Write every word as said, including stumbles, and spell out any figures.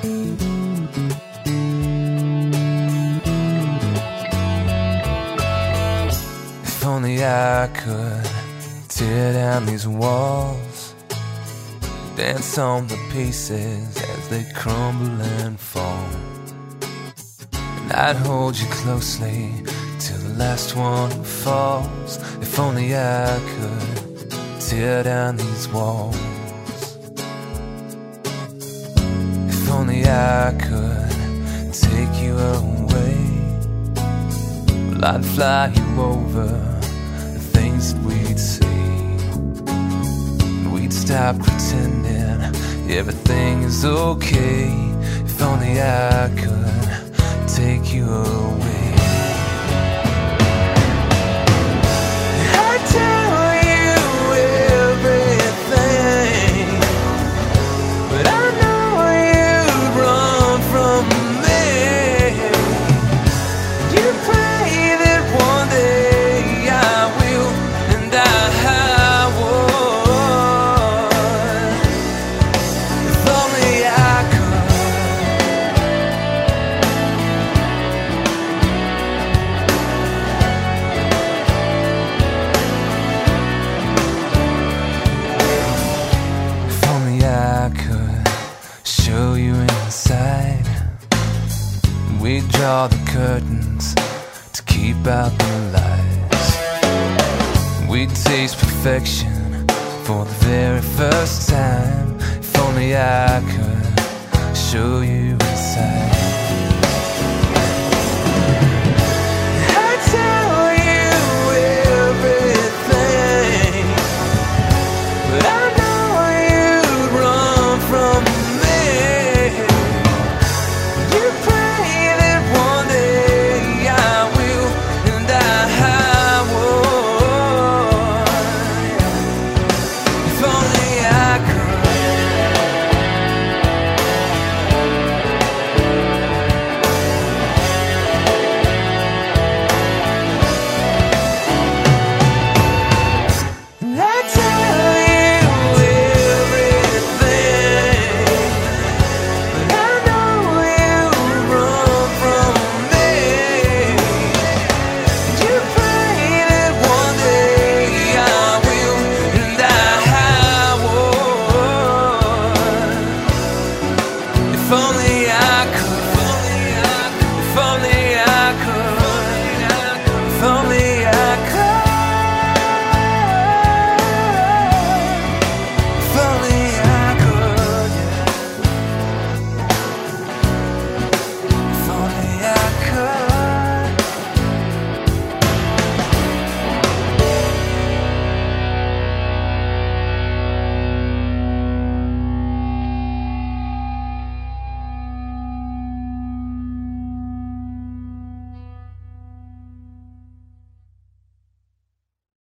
If only I could tear down these walls, dance on the pieces as they crumble and fall, and I'd hold you closely till the last one falls. If only I could tear down these walls. If only I could take you away, well, I'd fly you over the things that we'd see, and we'd stop pretending everything is okay. If only I could take you away. I'd tell you everything, but I know you'd run from me. You pray that one day I will, and I would. If only I could. If only I could show you inside. We'd draw the curtains to keep out the lies. We'd taste perfection for the very first time. If only I could show you inside.